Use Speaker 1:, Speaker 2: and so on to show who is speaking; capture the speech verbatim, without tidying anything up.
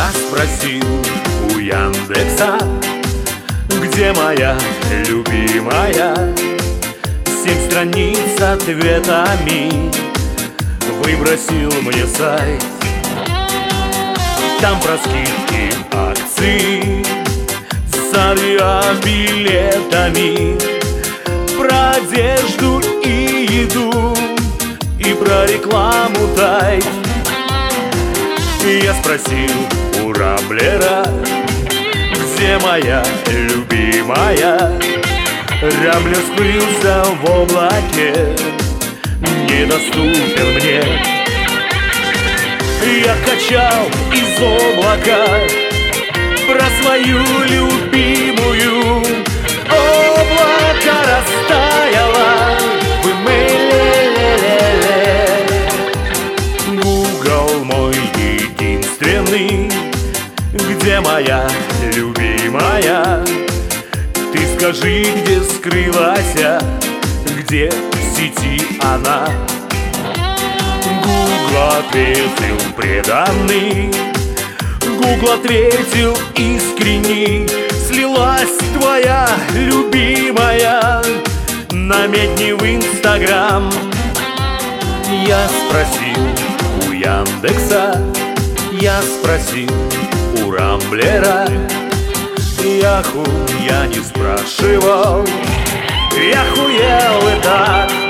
Speaker 1: спросил у Яндекса, где моя любимая. Семь страниц с ответами выбросил мне сайт. Там про скидки, акции с авиабилетами, про одежду и еду, и про рекламу тайт. Я спросил у Рамблера, где моя любимая. Рамблер скрылся в облаке, недоступен мне. Я качал из облака про свою любимую. Облако растаяло в имейле. Google мой единственный, где моя любимая. Ты скажи, где скрылась, где в сети она. Google ответил преданный, Google ответил искренний. Слилась твоя любимая на медни в Инстаграм. Я спросил у Яндекса, я спросил у Рамблера. Яху я не спрашивал, я хуел и так.